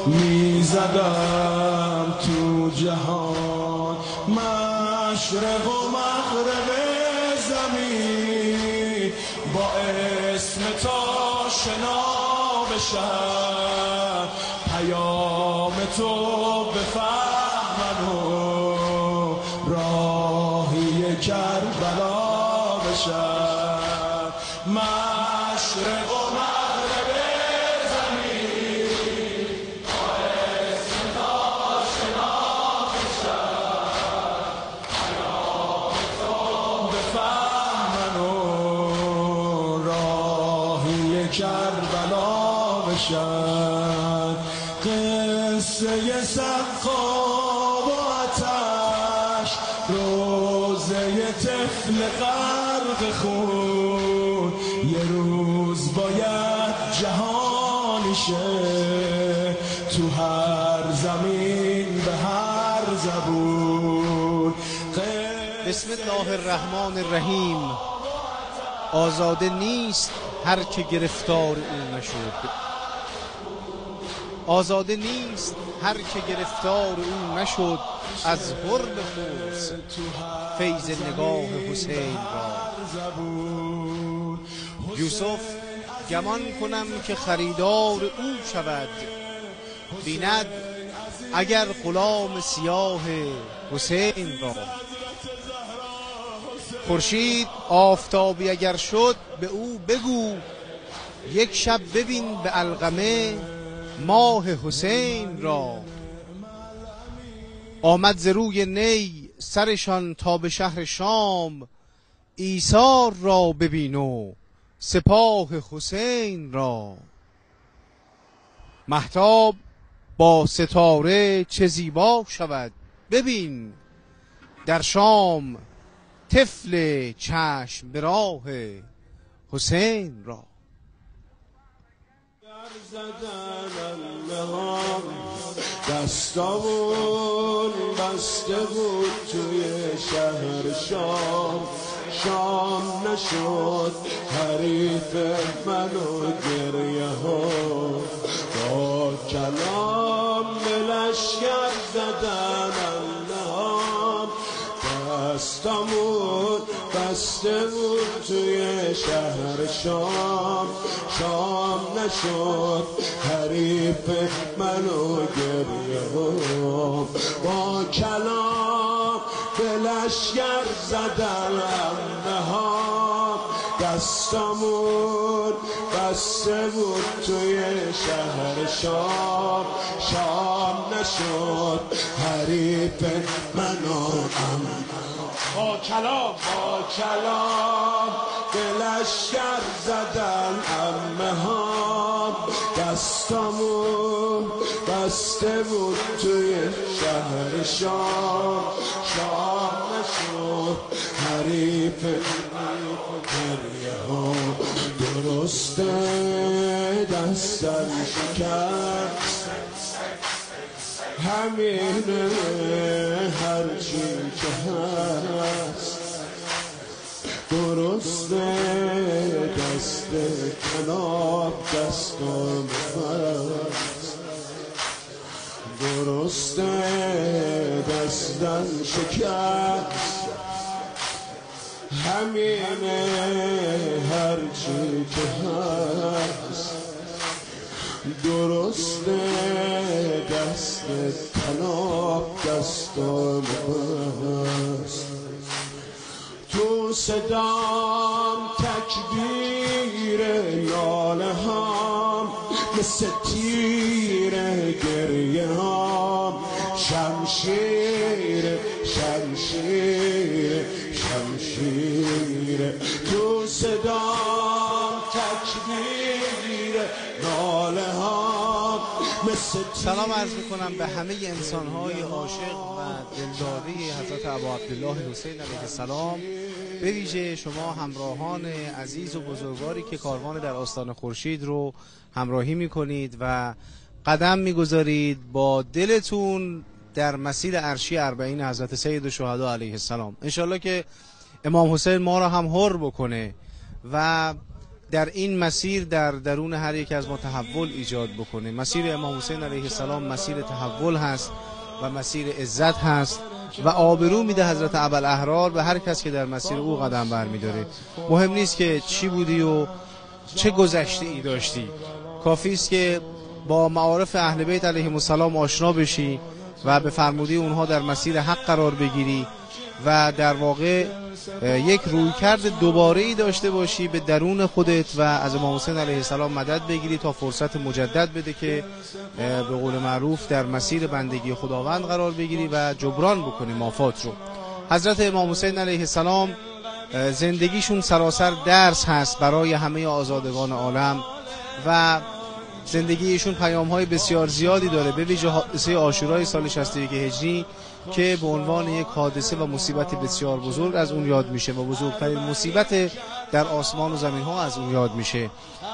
میزدم تو جهان، مشرق و مغرب زمین با اسم تا شنا بشن، پیام تو بفهمن و راهی کربلا بشن. مشرق و مغرب زمین با اسم تا شنا بشن، پیام تو بفهمن و راهی کربلا بشن. قصه سقا و آتش، روزه طفل غرق خون، یه روز باید جهانی شه تو هر زمین به هر زبون. بسم الله الرحمن الرحیم. آزاده نیست هر که گرفتار او نشد، آزاده نیست هر که گرفتار او نشد، از حرم قدس فیض نگاه حسین را. یوسف گمان کنم که خریدار او شود، بیند اگر غلام سیاه حسین را. خورشید آفتابی اگر شد به او بگو، یک شب ببین به علقمه ماه حسین را. آمد ز روی نی سرشان تا به شهر شام، ایثار را ببین و سپاه حسین را. مهتاب با ستاره چه زیبا شود، ببین در شام طفل چشم به راه حسین را. دستامون بسته بود توی شهر شام، شام نشد حریف من و گریه ها، با کلام به لشکر زدن الهام. دستامون بسته بود توی شهر شام، شام نشد حریف من و گریه ها، با کلام به لشکر زدن نهام. دستامون بسته بود توی شهر شام، شام نشد حریف من و با کلام به لشکر زدن عمه ها. دستامون بسته بود توی شهر شام، شام نشد حریف گریه ها. درسته دستم شکست، همینه هرچی که هست. درسته دست کناب دستم بست، درسته دستم شکست، همینه هرچی که هست. درسته دست کناب دستم بست. تو صدام تکبیر ناله هام، مثل تیر گریه هام. شمشیر شمشیر شمشیر، تو صدام تکبیر ناله هام، مثل تیر. سلام عرض میکنم به همه انسانهای عاشق و دلداری حضرت ابا عبدالله حسین علیه السلام، به ویژه شما همراهان عزیز و بزرگواری که کاروان در آستان خورشید رو همراهی میکنید و قدم میگذارید با دلتون در مسیر عرشی اربعین حضرت سید الشهدا علیه السلام. انشالله که امام حسین ما را هم حر بکنه و در این مسیر در درون هر یک از ما تحول ایجاد بکنه. مسیر امام حسین علیه السلام مسیر تحول هست و مسیر عزت هست و آبرو میده حضرت ابوالاحرار به هر کس که در مسیر او قدم برمیداره. مهم نیست که چی بودی و چه گذشته ای داشتی، کافی است که با معارف اهل بیت علیهم السلام آشنا بشی و به فرموده اونها در مسیر حق قرار بگیری و در واقع یک رویکرد دوباره‌ای داشته باشی به درون خودت و از امام حسین علیه السلام مدد بگیری تا فرصت مجدد بده که به قول معروف در مسیر بندگی خداوند قرار بگیری و جبران بکنی مافات رو. حضرت امام حسین علیه السلام زندگیشون سراسر درس هست برای همه آزادگان عالم و زندگیشون پیام‌های بسیار زیادی داره، به ویژه حادثه عاشورای سال 61 هجری که به عنوان یک حادثه و مصیبت بسیار بزرگ از اون یاد میشه و بزرگترین مصیبت در آسمان و زمین ها از اون یاد میشه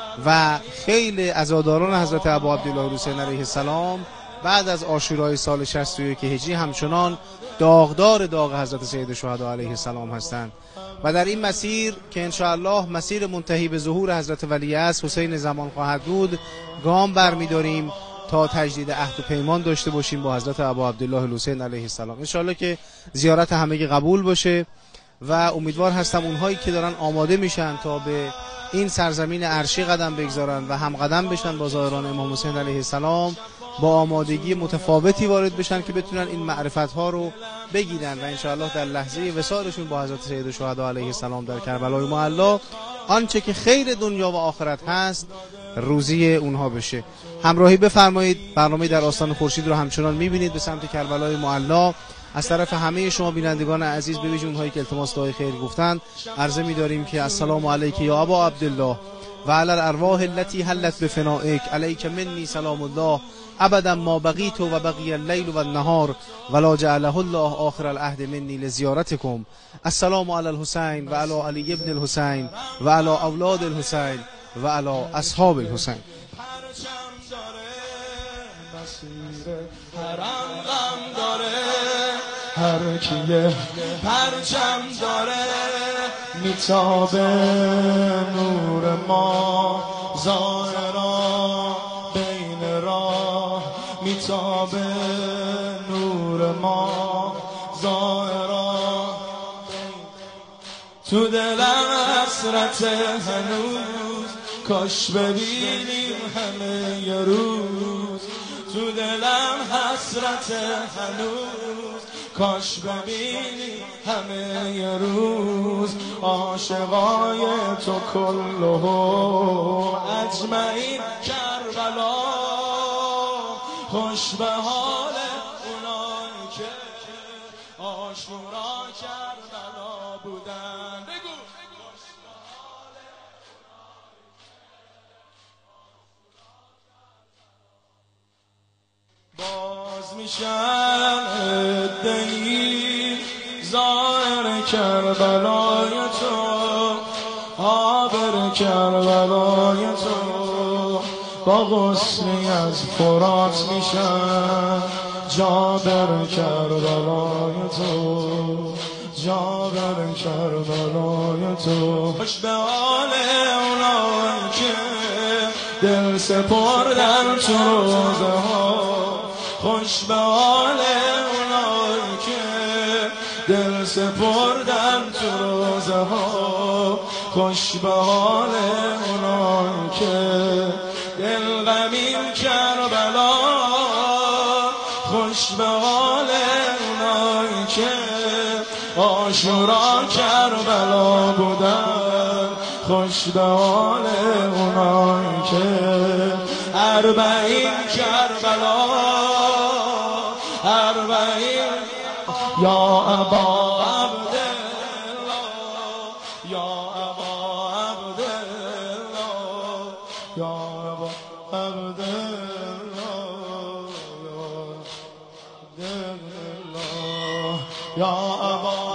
و خیلی عزاداران حضرت ابا عبدالله حسین علیه السلام بعد از عاشورای سال 61 هجری همچنان داغدار داغ حضرت سید الشهدا علیه السلام هستند و در این مسیر که انشاءالله مسیر منتهی به ظهور حضرت ولیعصر حسین زمان خواهد بود گام برمی‌داریم تا تجدید عهد و پیمان داشته باشیم با حضرت ابا عبدالله حسین علیه السلام. انشاءالله که زیارت همگی قبول باشه و امیدوار هستم اونهایی که دارن آماده میشن تا به این سرزمین عرشی قدم بگذارن و هم قدم بشن با زائران امام حسین علیه السلام با آمادگی متفاوتی وارد بشن که بتونن این معرفت ها رو بگیرن و انشاءالله در لحظه وصالشون با حضرت سید الشهدا علیه السلام در کربلای معلی آنچه که خیر دنیا و آخرت هست روزی اونها بشه. همراهی بفرمایید. برنامه در آستان خورشید رو همچنان میبینید به سمت کربلای معلی. از طرف همه شما بینندگان عزیز به ویژه اونهایی که التماس دعای خیر گفتن عرضه می‌داریم که السلام علیک یا ابا عبدالله و علی الارواح التي حلت بفنائک علیک منی سلام الله ابدا ما بقیت و بقی اللیل و النهار ولا جعله الله آخر العهد منی لزیارتکم. السلام علی الحسین و علی علی ابن الحسین و علی اولاد الحسین و علی اصحاب الحسین. هر کیه پرچم داره میتابه نور ما ظاهرا بین راه میتابه نور ما ظاهرا تو دلم حسرت هنوز کاش ببینیم همه یه روز تو دلم حسرت هنوز کاش ببینی همه یه روز عاشقای تو کلهم اجمعین کربلا خوش به حال اونایی که عاشورا کربلا بودن. بگو باز میشن ادهی ظاهر کربلای تو عابر کربلای تو با غصنی از فرات میشن جابر کربلای تو جابر کربلای تو. خوش به حال اونایی که دل سپردن تو روزه ها خوش به حال اونایی که دل سپردن تو روزه ها خوش به حال اونایی که دل غمین کربلا خوش به حال اونایی که عاشورا کربلا بودن خوش به حال اونایی که اربعین کربلا اربعین یا ابا عبدالله یا ابا عبدالله یا ابا عبدالله یا ابا